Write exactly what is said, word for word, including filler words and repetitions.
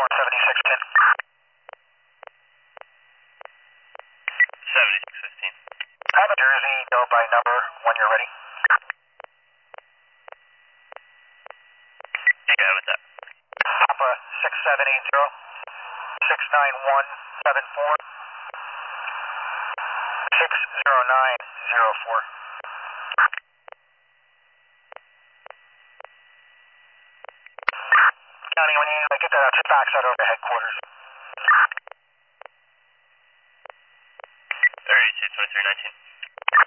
Baltimore, seventy-six ten. seventy-six fifteen. Have a Jersey, go by number when you're ready. You got it with that. Papa six seven eight zero, six nine one seven four, six zero nine zero four. County, when you get that, just fax that over to headquarters. thirty-two twenty-three nineteen.